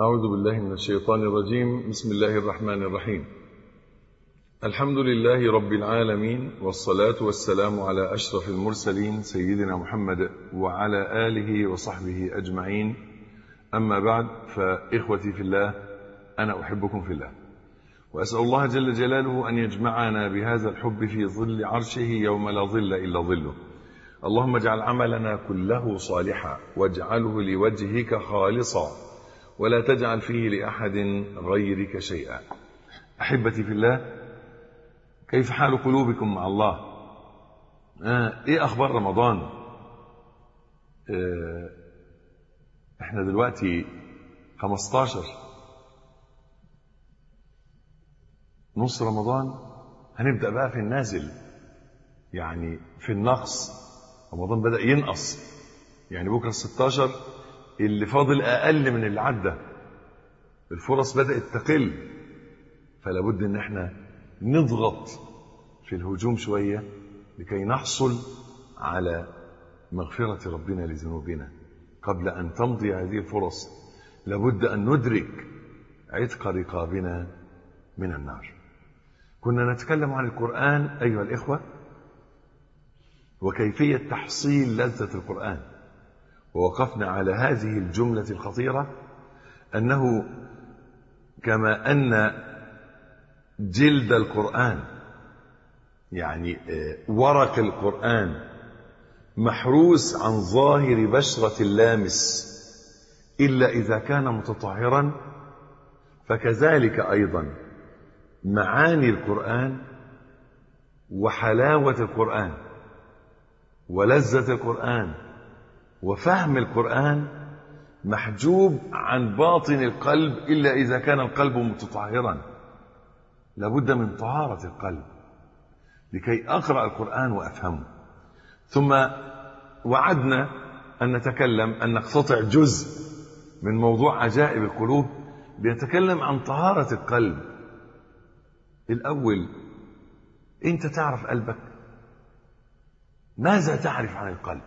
أعوذ بالله من الشيطان الرجيم. بسم الله الرحمن الرحيم. الحمد لله رب العالمين، والصلاة والسلام على أشرف المرسلين سيدنا محمد وعلى آله وصحبه أجمعين. أما بعد، فإخوتي في الله، أنا أحبكم في الله، وأسأل الله جل جلاله أن يجمعنا بهذا الحب في ظل عرشه يوم لا ظل إلا ظله. اللهم اجعل عملنا كله صالحا، واجعله لوجهك خالصا، ولا تجعل فيه لأحد غيرك شيئا. أحبتي في الله، كيف حال قلوبكم مع الله؟ إيه أخبار رمضان؟ إحنا دلوقتي 15 نص رمضان، هنبدأ بقى في النازل، يعني في النقص. رمضان بدأ ينقص، يعني بكرة 16 اللي فاضل أقل من اللي عدى، الفرص بدأت تقل، فلا بد إن احنا نضغط في الهجوم شوية لكي نحصل على مغفرة ربنا لذنوبنا قبل أن تمضي هذه الفرص. لابد أن ندرك عتق رقابنا من النار. كنا نتكلم عن القرآن أيها الإخوة، وكيفية تحصيل لذة القرآن، ووقفنا على هذه الجملة الخطيرة، أنه كما أن جلد القرآن، يعني ورق القرآن، محروس عن ظاهر بشرة اللامس إلا إذا كان متطهرا، فكذلك أيضا معاني القرآن وحلاوة القرآن ولذة القرآن وفهم القرآن محجوب عن باطن القلب إلا إذا كان القلب متطهرا. لابد من طهارة القلب لكي أقرأ القرآن وأفهمه. ثم وعدنا أن نتكلم، أن نقتطع جزء من موضوع عجائب القلوب، بنتكلم عن طهارة القلب. الأول، أنت تعرف قلبك؟ ماذا تعرف عن القلب؟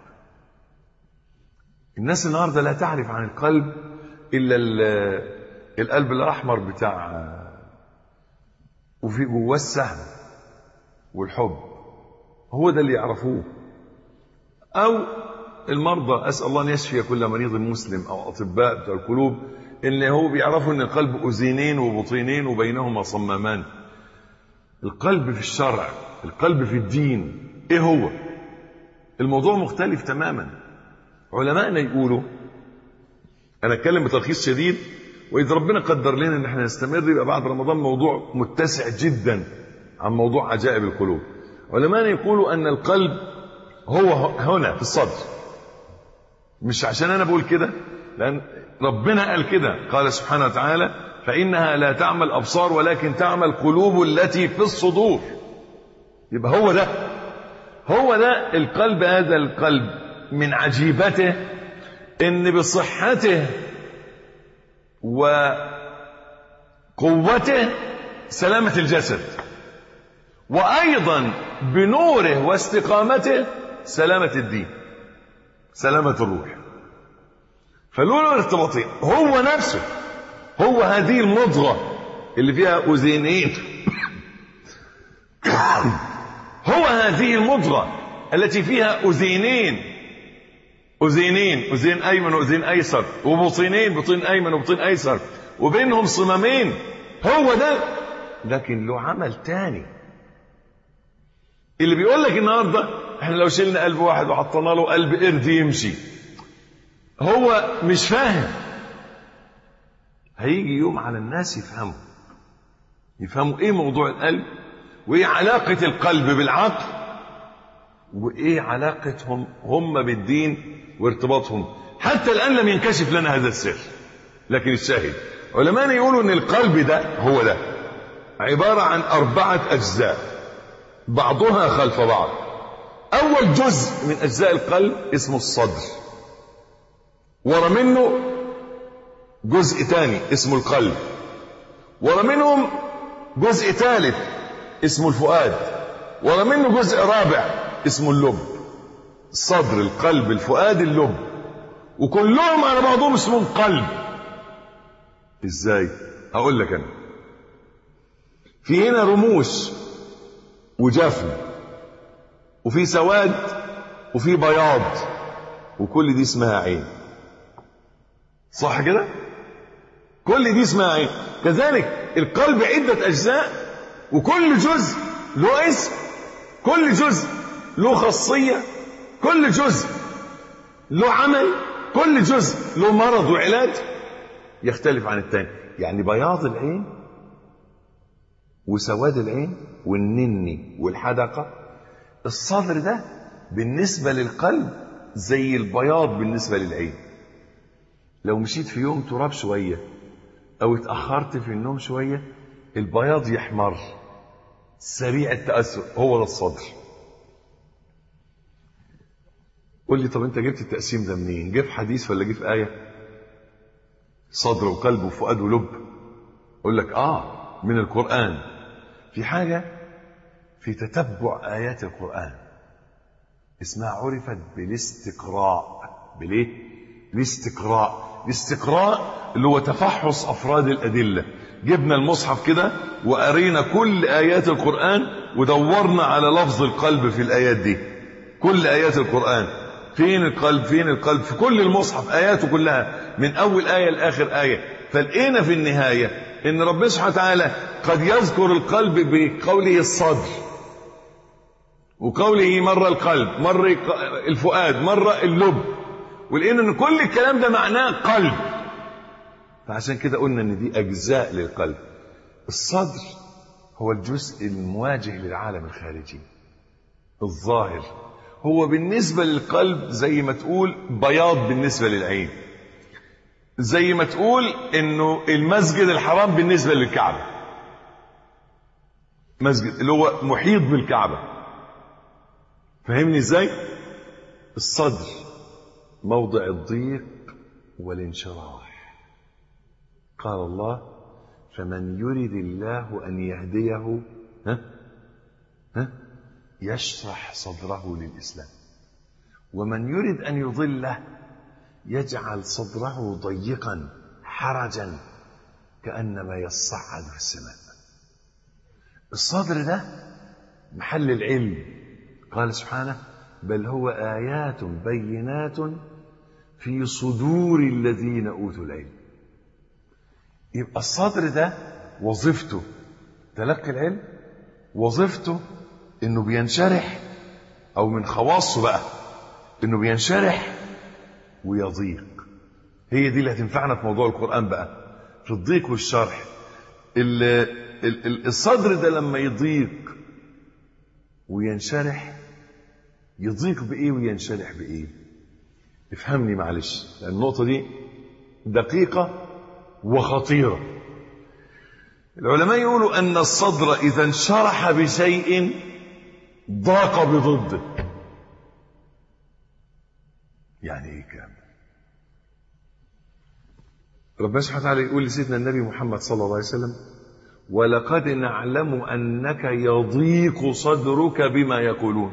الناس النهارده لا تعرف عن القلب إلا القلب الأحمر بتاع، وفي جواه السهم والحب، هو ده اللي يعرفوه. أو المرضى، أسأل الله أن يشفي كل مريض مسلم، أو أطباء بتوع القلوب، اللي هو بيعرفوا أن القلب أذينين وبطينين وبينهما صمامان. القلب في الشرع، القلب في الدين، إيه هو؟ الموضوع مختلف تماما. علماءنا يقولوا، أنا أتكلم بتلخيص شديد، وإذا ربنا قدر لنا أن احنا نستمر يبقى بعد رمضان موضوع متسع جدا عن موضوع عجائب القلوب. علماءنا يقولوا أن القلب هو هنا في الصدر، مش عشان أنا بقول كده، لأن ربنا قال كده، قال سبحانه وتعالى: فإنها لا تعمى الأبصار ولكن تعمى القلوب التي في الصدور. يبقى هو ده القلب. هذا القلب من عجيبته إن بصحته وقوته سلامة الجسد، وأيضا بنوره واستقامته سلامة الدين، سلامة الروح. فلولا الارتباطين، هو نفسه، هو هذه المضغة اللي فيها أذينين هو هذه المضغة التي فيها أذين أيمن وأذين أيسر، وبطينين، بطين أيمن وبطين أيسر، وبينهم صمامين. هو ده، لكن له عمل تاني. اللي بيقول لك النهارده احنا لو شلنا قلب واحد وحطينا له قلب قرد يمشي، هو مش فاهم. هيجي يوم على الناس يفهموا ايه موضوع القلب، وايه علاقة القلب بالعقل، وايه علاقتهم هم بالدين وارتباطهم. حتى الآن لم ينكشف لنا هذا السر، لكن الشاهد، علماء يقولوا ان القلب ده هو ده عبارة عن 4 أجزاء بعضها خلف بعض. أول جزء من أجزاء القلب اسمه الصدر، ورا منه جزء تاني اسمه القلب، ورا منهم جزء ثالث اسمه الفؤاد، ورا منه جزء رابع اسمه اللب. الصدر، القلب، الفؤاد، اللب، وكلهم على بعضهم اسمهم قلب. ازاي؟ هقول لك انا. في هنا رموش وجفن وفي سواد وفي بياض، وكل دي اسمها عين. صح كده؟ كل دي اسمها عين. كذلك القلب عدة أجزاء، وكل جزء له اسم، كل جزء له خاصية، كل جزء له عمل، كل جزء له مرض وعلاج يختلف عن الثاني. يعني بياض العين وسواد العين والنني والحدقة، الصدر ده بالنسبة للقلب زي البياض بالنسبة للعين. لو مشيت في يوم تراب شوية أو اتأخرت في النوم شوية البياض يحمر سريع التأثر، هو ده الصدر. قول لي طب انت جبت التقسيم ده منين؟ جه في حديث ولا جه في آية؟ صدر وقلب وفؤاد ولب. اقول لك من القرآن. في حاجة في تتبع آيات القرآن اسمها عرفت بالاستقراء. بالايه؟ الاستقراء. الاستقراء اللي هو تفحص أفراد الأدلة. جبنا المصحف كده وقرينا كل آيات القرآن ودورنا على لفظ القلب في الآيات دي. كل آيات القرآن فين القلب؟ فين القلب؟ في كل المصحف آياته كلها من أول آية لآخر آية. فلقينا في النهاية إن ربنا سبحانه وتعالى قد يذكر القلب بقوله الصدر، وقوله مرة القلب، مرة الفؤاد، مرة اللب، ولقينا إن كل الكلام ده معناه قلب. فعشان كده قلنا إن دي أجزاء للقلب. الصدر هو الجزء المواجه للعالم الخارجي الظاهر، هو بالنسبة للقلب زي ما تقول بياض بالنسبة للعين، زي ما تقول انه المسجد الحرام بالنسبة للكعبة، مسجد اللي هو محيط بالكعبة. فهمني ازاي؟ الصدر موضع الضيق والانشراح. قال الله فمن يرد الله أن يهديه يشرح صدره للإسلام، ومن يرد أن يضله يجعل صدره ضيقا حرجا كأنما يصعد في السماء. الصدر ده محل العلم. قال سبحانه بل هو آيات بينات في صدور الذين أوتوا العلم. يبقى الصدر ده وظيفته تلقي العلم، وظيفته انه بينشرح، او من خواصه بقى انه بينشرح ويضيق. هي دي اللي هتنفعنا في موضوع القرآن بقى، في الضيق والشرح. الصدر ده لما يضيق وينشرح، يضيق بإيه وينشرح بإيه؟ افهمني معلش، لأن النقطة دي دقيقة وخطيرة. العلماء يقولوا أن الصدر إذا انشرح بشيء ضاق بضده. يعني ايه الكلام ده؟ ربنا سبحانه وتعالى يقول لسيدنا النبي محمد صلى الله عليه وسلم ولقد نعلم أنك يضيق صدرك بما يقولون.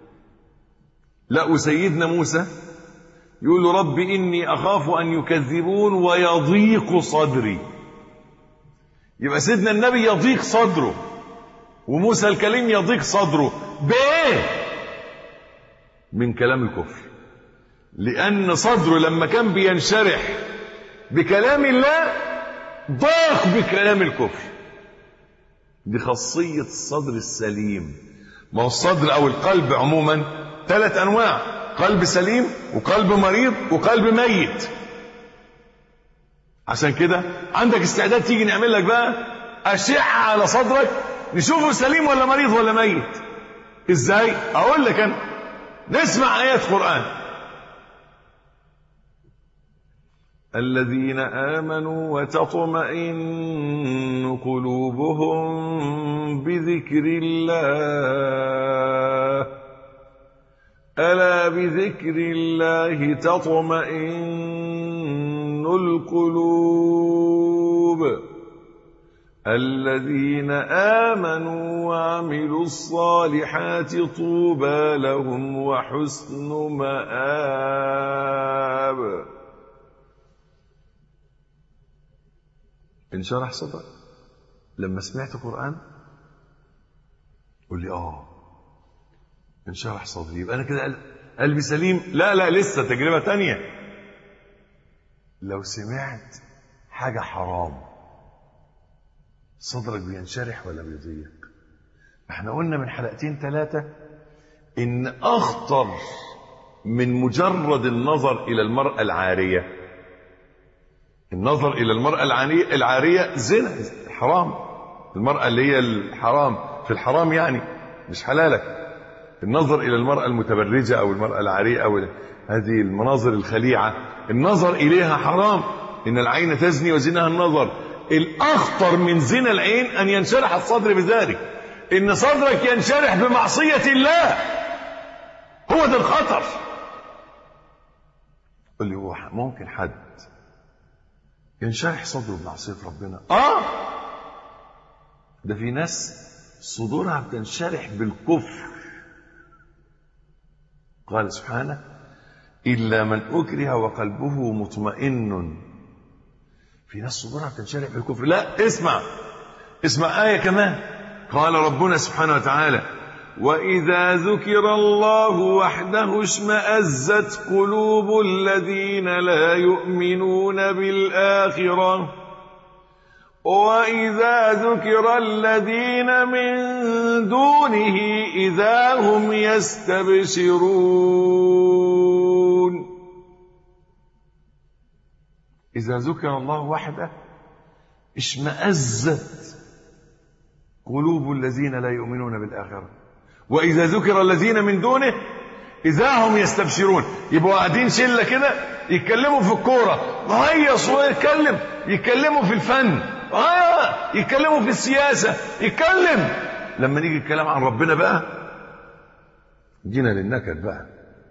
لا سيدنا موسى يقول له رب إني أخاف أن يكذبون ويضيق صدري. يبقى سيدنا النبي يضيق صدره وموسى الكليم يضيق صدره بإيه؟ من كلام الكفر. لأن صدره لما كان بينشرح بكلام الله ضاق بكلام الكفر. دي خاصية الصدر السليم. ما هو الصدر أو القلب عموما 3 أنواع: قلب سليم وقلب مريض وقلب ميت. عشان كده عندك استعداد تيجي نعمل لك بقى أشعة على صدرك نشوفه سليم ولا مريض ولا ميت. ازاي؟ اقول لك انا. نسمع آيات قرآن. الذين آمنوا وتطمئن قلوبهم بذكر الله ألا بذكر الله تطمئن القلوب الذين آمنوا وعملوا الصالحات طوبى لهم وحسن مآب. انشرح صدرك لما سمعت قرآن؟ قل لي انشرح صدري، يبقى انا كده قلبي سليم. لا لسه تجربة تانية. لو سمعت حاجة حرام صدرك بينشرح ولا بيضيق؟ احنا قلنا من 2-3 ان اخطر من مجرد النظر الى المرأة العارية، النظر الى المرأة العارية زنا حرام. المرأة اللي هي الحرام في الحرام يعني مش حلالك. النظر الى المرأة المتبرجة او المرأة العارية او هذه المناظر الخليعة، النظر اليها حرام. ان العين تزني وزناها النظر. الاخطر من زنا العين ان ينشرح الصدر بذلك، ان صدرك ينشرح بمعصية الله. هو ده الخطر. قل لي هو ممكن حد ينشرح صدره بمعصية ربنا؟ ده في ناس صدورها بتنشرح بالكفر. قال سبحانه إلا من أكره وقلبه مطمئن. في ناس صدورها بتنشرح بالكفر. لا، اسمع آية كمان. قال ربنا سبحانه وتعالى وإذا ذكر الله وحده اشمأزت قلوب الذين لا يؤمنون بالآخرة وإذا ذكر الذين من دونه إذا هم يستبشرون. إذا ذكر الله وحده اشمأزت قلوب الذين لا يؤمنون بالآخرة وإذا ذكر الذين من دونه إذا هم يستبشرون. يبقوا قاعدين شلة كده يتكلموا في الكورة هيص يتكلموا في الفن يتكلموا في السياسة لما نيجي الكلام عن ربنا بقى جينا للنكد بقى.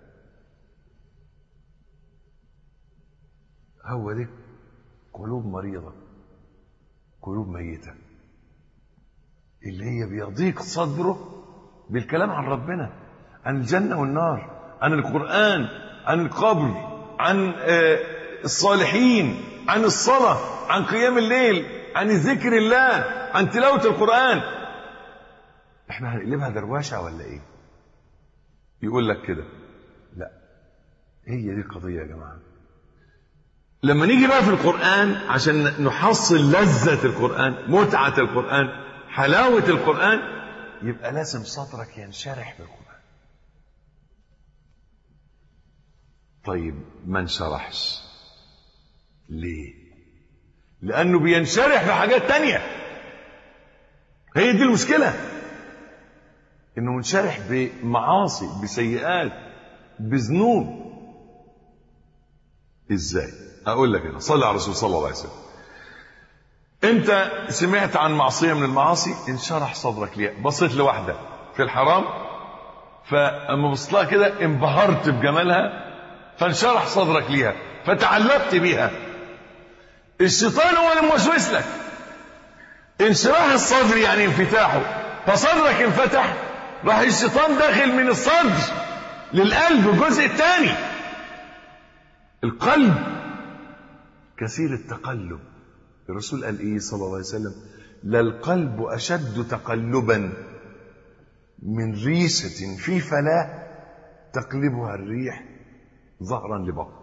هو دي قلوب مريضة، قلوب ميتة، اللي هي بيضيق صدره بالكلام عن ربنا، عن الجنة والنار، عن القرآن، عن القبر، عن الصالحين، عن الصلاة، عن قيام الليل، عن ذكر الله، عن تلاوة القرآن. احنا هنقلبها درواشة ولا ايه؟ يقول لك كده. لا، هي دي القضية يا جماعة. لما نيجي بقى في القرآن عشان نحصل لذة القرآن، متعة القرآن، حلاوة القرآن، يبقى لازم صدرك ينشرح بالقرآن. طيب ما انشرحش ليه؟ لأنه بينشرح بحاجات تانية. هي دي المشكلة، إنه منشرح بمعاصي، بسيئات، بذنوب. إزاي؟ أقول لك أنا. صلى على الرسول صلى الله عليه وسلم. أنت سمعت عن معصية من المعاصي انشرح صدرك ليها. بصيت لواحدة في الحرام فأما بصيت لها كده انبهرت بجمالها فانشرح صدرك ليها فتعلقت بيها. الشيطان هو اللي موسوس لك. انشراح الصدر يعني انفتاحه، فصدرك انفتح، راح الشيطان داخل من الصدر للقلب الجزء الثاني. القلب كثير التقلب. الرسول قال ايه صلى الله عليه وسلم؟ للقلب اشد تقلبا من ريشة في فلاة تقلبها الريح ظهرا لبطن.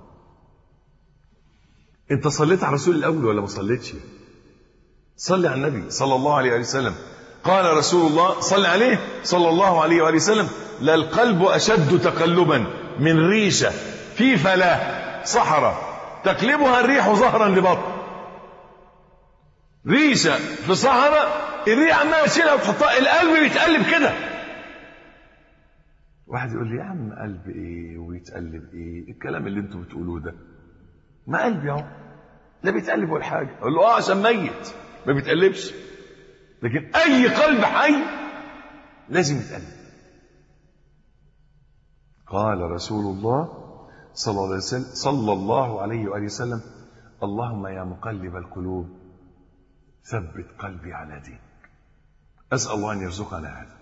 انت صليت على الرسول الاول ولا ما صليتش؟ صلي على النبي صلى الله عليه وسلم. قال رسول الله صلى عليه صلى الله عليه وسلم للقلب اشد تقلبا من ريشة في فلاة صحراء تقلبها الريح ظهرا لبطن. ريشة في صحراء الريح عمالة تشيلها وتحطها، القلب بيتقلب كده. واحد يقول لي يا عم قلب ايه ويتقلب ايه الكلام اللي انتوا بتقولوه ده؟ ما قلبي اهو لا بيتقلب ولا حاجه. اقول له عشان ميت ما بيتقلبش، لكن اي قلب حي لازم يتقلب. قال رسول الله صلى الله عليه وآله وسلم اللهم يا مقلب القلوب ثبت قلبي على دينك. أسأل الله أن يرزقنا هذا،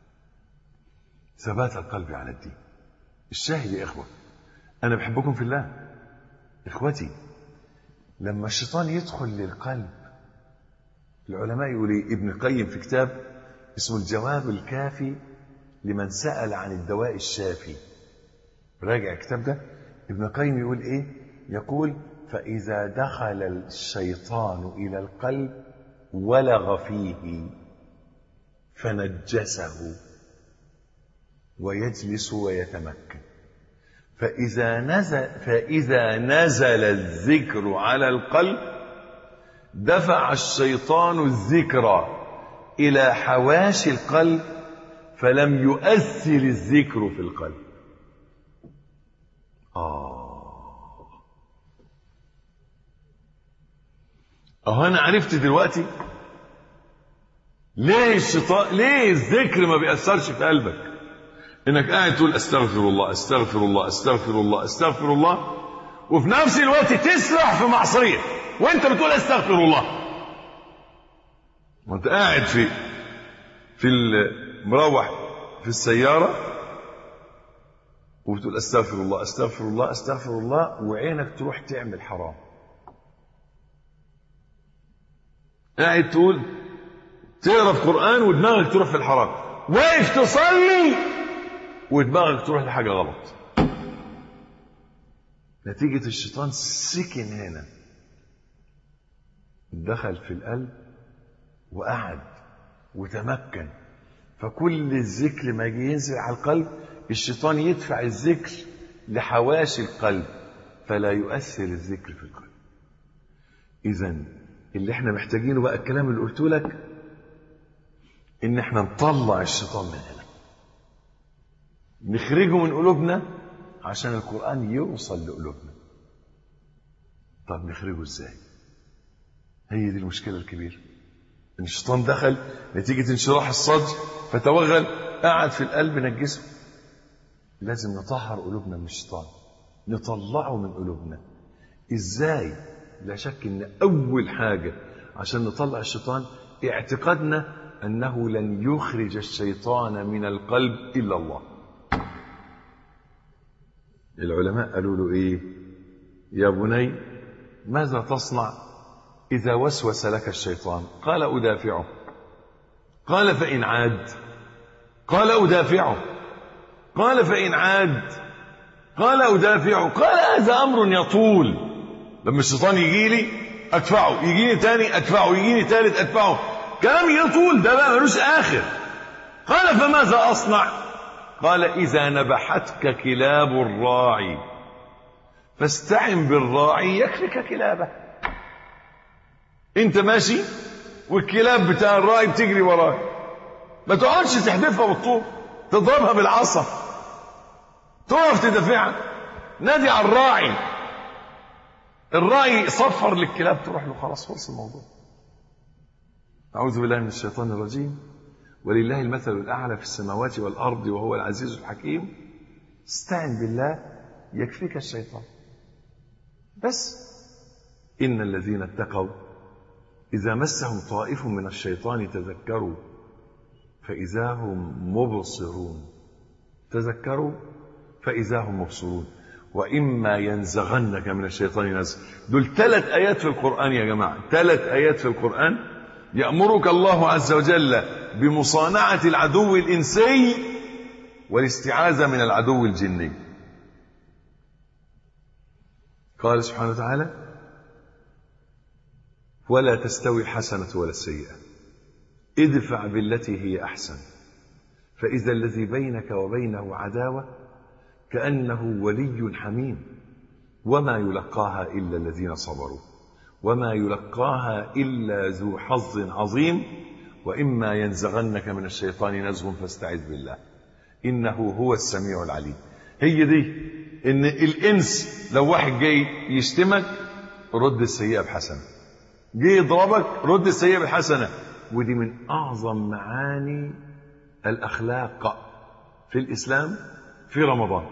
ثبات القلب على الدين. الشاهد يا إخوة، أنا بحبكم في الله. إخوتي، لما الشيطان يدخل للقلب العلماء يقول ايه؟ ابن القيم في كتاب اسمه الجواب الكافي لمن سأل عن الدواء الشافي، راجع الكتاب ده. ابن القيم يقول ايه؟ يقول فإذا دخل الشيطان إلى القلب ولغ فيه فنجسه ويجلس ويتمكن، فإذا نزل الذكر على القلب دفع الشيطان الذكر إلى حواشي القلب فلم يؤثر الذكر في القلب. أنا عرفت دلوقتي ليه الشيطان، ليه الذكر ما بيأثرش في قلبك. انك قاعد تقول استغفر الله استغفر الله استغفر الله استغفر الله، وفي نفس الوقت تسرح في معصية وانت بتقول استغفر الله، وانت قاعد في المروح في السيارة وبتقول استغفر الله استغفر الله استغفر الله، وعينك تروح تعمل حرام. قاعد تقرا في قرآن ودماغك تروح في الحرام، واقف تصلي ودماغك تروح لحاجة غلط. نتيجة الشيطان سكن هنا، دخل في القلب وقعد وتمكن، فكل الذكر ما يجي ينزل على القلب الشيطان يدفع الذكر لحواشي القلب فلا يؤثر الذكر في القلب. إذن اللي احنا محتاجينه بقى الكلام اللي قلته لك، ان احنا نطلع الشيطان من هنا، نخرجه من قلوبنا عشان القرآن يوصل لقلوبنا. طب نخرجه ازاي؟ هي دي المشكلة الكبيرة. ان الشيطان دخل نتيجة انشراح الصدر فتوغل، قعد في القلب نجسه. لازم نطهر قلوبنا من الشيطان، نطلعه من قلوبنا. ازاي؟ لا شك ان اول حاجة عشان نطلع الشيطان اعتقادنا انه لن يخرج الشيطان من القلب الا الله. العلماء قالوا له ايه؟ يا بني ماذا تصنع اذا وسوس لك الشيطان؟ قال ادافعه. قال فان عاد؟ قال ادافعه. قال فان عاد؟ قال ادافعه. قال هذا امر يطول. لما الشيطان يجي لي ادفعه، يجيني تاني ادفعه، يجيني تالت ادفعه، كلام يطول ده بقى ملوش اخر. قال فماذا اصنع؟ قال اذا نبحتك كلاب الراعي فاستعن بالراعي يكفيك كلابه. انت ماشي والكلاب بتاع الراعي بتجري وراك، ما تقعدش تحدفها بالطوب، تضربها بالعصا، تقف تدافعها، نادي على الراعي، الراعي صفر للكلاب تروح له، خلاص خلص الموضوع. أعوذ بالله من الشيطان الرجيم. ولله المثل الأعلى في السماوات والأرض وهو العزيز الحكيم. استعن بالله يكفيك الشيطان بس. إن الذين اتقوا إذا مسهم طائف من الشيطان تذكروا فإذا هم مبصرون. تذكروا فإذا هم مبصرون. وإما ينزغنك من الشيطان نزغ. دول 3 آيات في القرآن يا جماعة، 3 آيات في القرآن يأمرك الله عز وجل بمصانعة العدو الإنسي والاستعاذة من العدو الجني. قال سبحانه وتعالى ولا تستوي الحسنة ولا السيئة ادفع بالتي هي أحسن فإذا الذي بينك وبينه عداوة كأنه ولي حميم وما يلقاها إلا الذين صبروا وما يلقاها إلا ذو حظ عظيم وإما ينزغنك من الشيطان نزغ فاستعذ بالله إنه هو السميع العليم. هي دي إن الإنس لو واحد جاي يشتمك رد السيئة بحسنة، جاي يضربك رد السيئة بالحسنة. ودي من أعظم معاني الأخلاق في الإسلام في رمضان.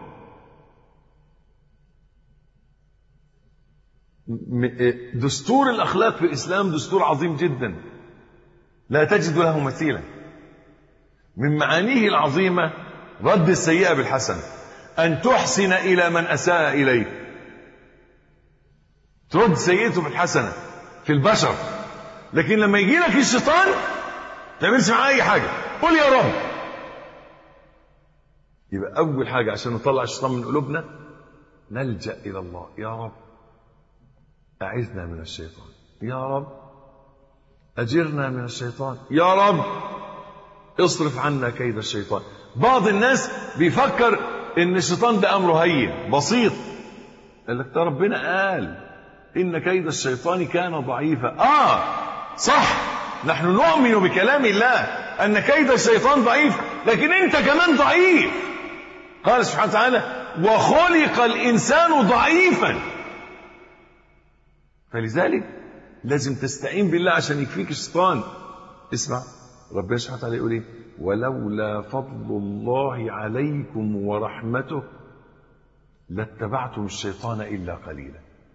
دستور الأخلاق في الإسلام دستور عظيم جدا لا تجد له مثيلا. من معانيه العظيمة رد السيئة بالحسنة، أن تحسن إلى من أساء إليه، ترد سيئته بالحسنة في البشر. لكن لما يجي لك الشيطان تعملش معاه اي حاجه، قول يا رب. يبقى اول حاجه عشان نطلع الشيطان من قلوبنا نلجأ الى الله. يا رب اعذنا من الشيطان، يا رب اجرنا من الشيطان، يا رب اصرف عنا كيد الشيطان. بعض الناس بيفكر ان الشيطان ده امره هين بسيط. قال لك ده ربنا قال ان كيد الشيطان كان ضعيفا. صح، نحن نؤمن بكلام الله ان كيد الشيطان ضعيف، لكن انت كمان ضعيف. قال سبحانه وتعالى وخلق الانسان ضعيفا. فلذلك لازم تستعين بالله عشان يكفيك الشيطان. اسمع ربنا سبحانه وتعالى يقول ايه؟ ولولا فضل الله عليكم ورحمته لاتبعتم الشيطان الا قليلا.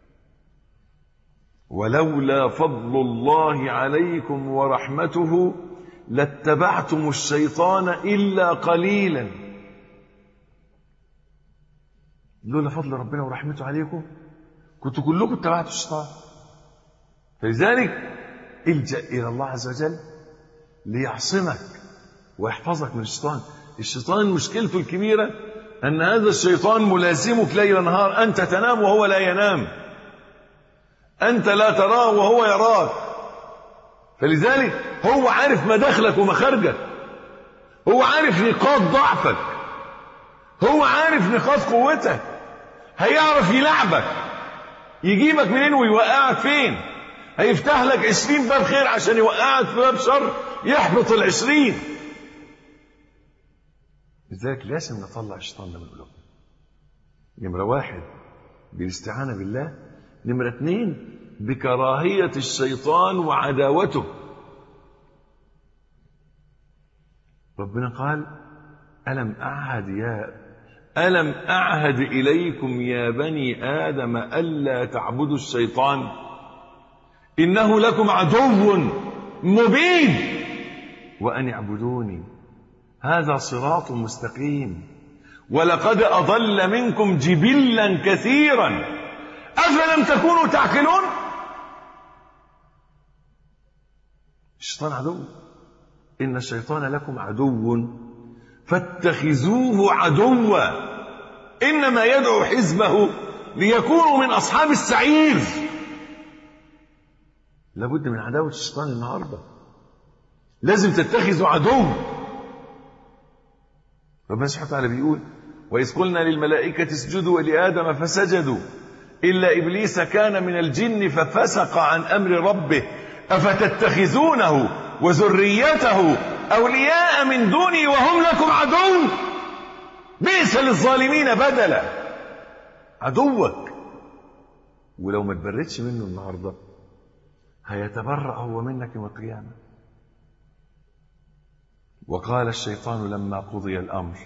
ولولا فضل الله عليكم ورحمته لاتبعتم الشيطان الا قليلا. لولا فضل ربنا ورحمته عليكم كنتوا كلكم اتبعتوا الشيطان. فلذلك الجأ الى الله عز وجل ليعصمك ويحفظك من الشيطان. الشيطان مشكلته الكبيرة أن هذا الشيطان ملازمك ليل نهار. أنت تنام وهو لا ينام، أنت لا تراه وهو يراك. فلذلك هو عارف مداخلك ومخارجك، هو عارف نقاط ضعفك، هو عارف نقاط قوتك، هيعرف يلعبك، يجيبك منين ويوقعك فين. هيفتح لك 20 باب خير عشان يوقعك في باب شر يحبط ال20. لذلك لازم نطلع الشيطان من قلوبنا. نمرة 1 بالاستعانة بالله. نمرة 2 بكراهية الشيطان وعداوته. ربنا قال ألم أعهد إليكم يا بني آدم ألا تعبدوا الشيطان إنه لكم عدو مبين وأن اعبدوني هذا صراط مستقيم ولقد أضل منكم جبلا كثيرا أفلم تكونوا تعقلون. الشيطان عدو، إن الشيطان لكم عدو فاتخذوه عدوا إنما يدعو حزبه ليكونوا من أصحاب السعير. لابد من عداوة الشيطان النهاردة، لازم تتخذوا عدو. ربنا سبحانه وتعالى بيقول وإذ قلنا للملائكة اسجدوا لآدم فسجدوا إلا إبليس كان من الجن ففسق عن أمر ربه أفتتخذونه وذريته أولياء من دوني وهم لكم عدو بئس للظالمين بدلا. عدوك، ولو ما تبردش منه النهارده هيتبرأ هو منك يوم القيامة. وقال الشيطان لما قضي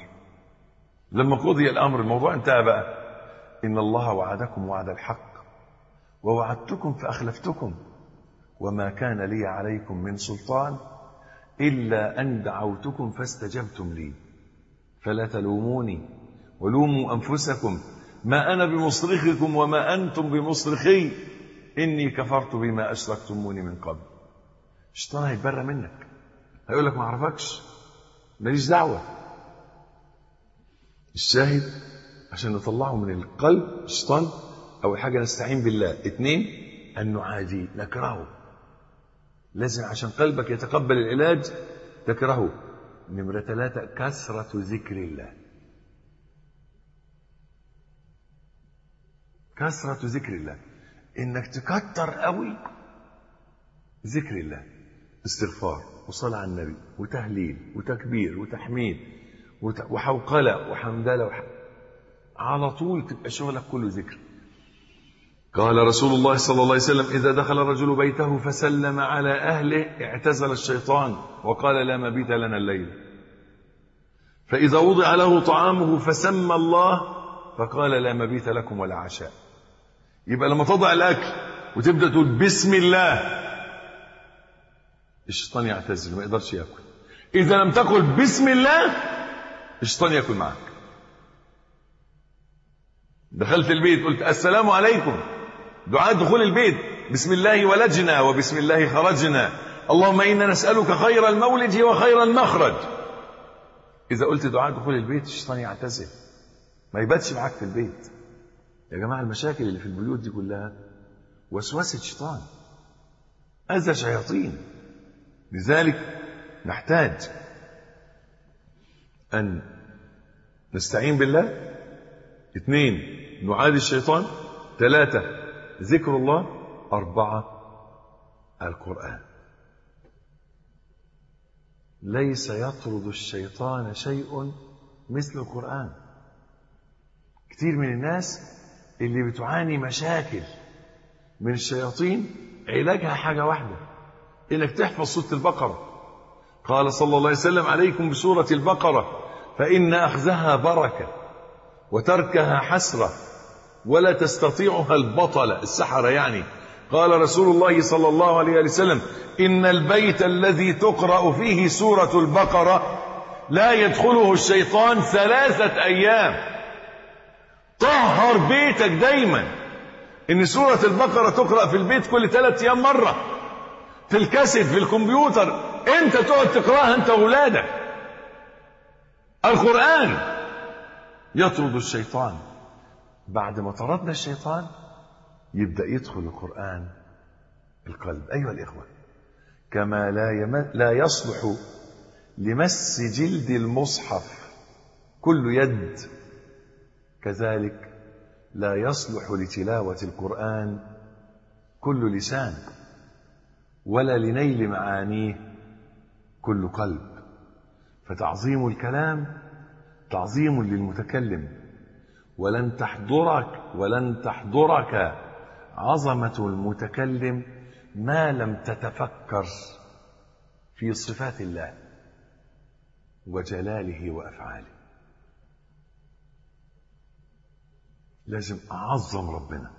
الأمر الموضوع انتهى بقى إن الله وعدكم وعد الحق ووعدتكم فأخلفتكم وما كان لي عليكم من سلطان إلا أن دعوتكم فاستجبتم لي فلا تلوموني ولوموا أنفسكم ما أنا بمصرخكم وما أنتم بمصرخي إني كفرت بما أشركتموني من قبل. الشيطان هيتبرى منك، هيقول لك ما أعرفكش، ماليش دعوة. الشاهد عشان نطلعه من القلب الشيطان أول حاجة نستعين بالله. 2 أن نعادي نكرهه، لازم عشان قلبك يتقبل العلاج تكرهه. نمرة 3 كثرة ذكر الله. كثرة ذكر الله، انك تكتر قوي ذكر الله، استغفار وصلاة على النبي وتهليل وتكبير وتحميد وحوقلة وحمدلة على طول تبقى شغلك كله ذكر. قال رسول الله صلى الله عليه وسلم إذا دخل الرجل بيته فسلم على أهله اعتزل الشيطان وقال لا مبيت لنا الليل. فإذا وضع له طعامه فسمى الله فقال لا مبيت لكم ولا عشاء. يبقى لما تضع الأكل وتبدأ تقول بسم الله الشيطان يعتزل ما يقدرش يأكل. إذا لم تقل بسم الله الشيطان يأكل معك. دخلت البيت قلت السلام عليكم، دعاء دخول البيت بسم الله ولجنا وبسم الله خرجنا، اللهم إنا نسألك خير المولد وخير المخرج. إذا قلت دعاء دخول البيت الشيطان يعتزل، ما يباتش معاك في البيت. يا جماعة المشاكل اللي في البيوت دي كلها وسوسة شيطان، أذى شياطين. لذلك نحتاج أن نستعين بالله. 2 نعادي الشيطان. 3 ذكر الله. 4 القرآن. ليس يطرد الشيطان شيء مثل القرآن. كتير من الناس اللي بتعاني مشاكل من الشياطين علاجها حاجة واحدة، إنك تحفظ سورة البقرة. قال صلى الله عليه وسلم: عليكم بسورة البقرة فإن أخذها بركة وتركها حسرة ولا تستطيعها البطلة، السحرة يعني. قال رسول الله صلى الله عليه وسلم: إن البيت الذي تقرأ فيه سورة البقرة لا يدخله الشيطان 3 أيام. طهر بيتك دايما إن سورة البقرة تقرأ في البيت كل 3 أيام مرة، في الكاسيت، في الكمبيوتر، أنت تقعد تقرأها أنت وولادك. القرآن يطرد الشيطان. بعد ما طردنا الشيطان يبدأ يدخل القرآن القلب. أيها الإخوة، كما لا يصلح لمس جلد المصحف كل يد، كذلك لا يصلح لتلاوة القرآن كل لسان، ولا لنيل معانيه كل قلب. فتعظيم الكلام تعظيم للمتكلم، ولن تحضرك عظمة المتكلم ما لم تتفكر في صفات الله وجلاله وأفعاله. لازم أعظم ربنا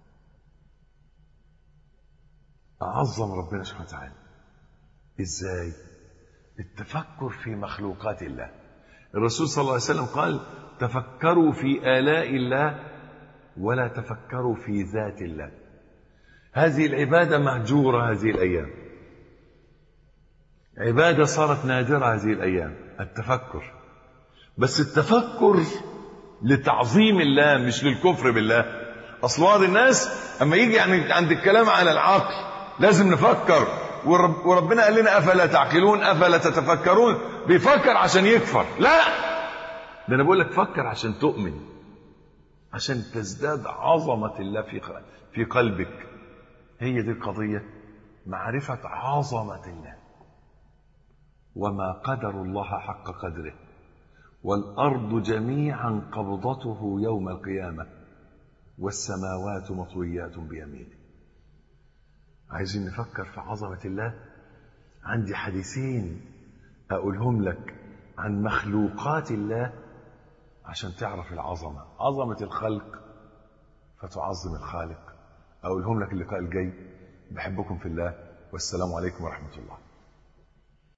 سبحانه وتعالى. إزاي؟ التفكر في مخلوقات الله. الرسول صلى الله عليه وسلم قال: تفكروا في آلاء الله ولا تفكروا في ذات الله. هذه العبادة مهجورة هذه الأيام، عبادة صارت نادرة هذه الأيام، التفكر. بس التفكر لتعظيم الله مش للكفر بالله. أصل بعض الناس أما يجي عند الكلام على العقل لازم نفكر، وربنا قال لنا: أفلا تعقلون أفلا تتفكرون. بيفكر عشان يكفر. لا، ده أنا بقول لك فكر عشان تؤمن، عشان تزداد عظمة الله في قلبك. هي دي القضية، معرفة عظمة الله. وما قدر الله حق قدره والأرض جميعا قبضته يوم القيامة والسماوات مطويات بيمينه. عايزين نفكر في عظمة الله. عندي حديثين أقولهم لك عن مخلوقات الله عشان تعرف العظمة، عظمة الخلق فتعظم الخالق. أقولهم لك اللقاء الجاي. بحبكم في الله، والسلام عليكم ورحمة الله.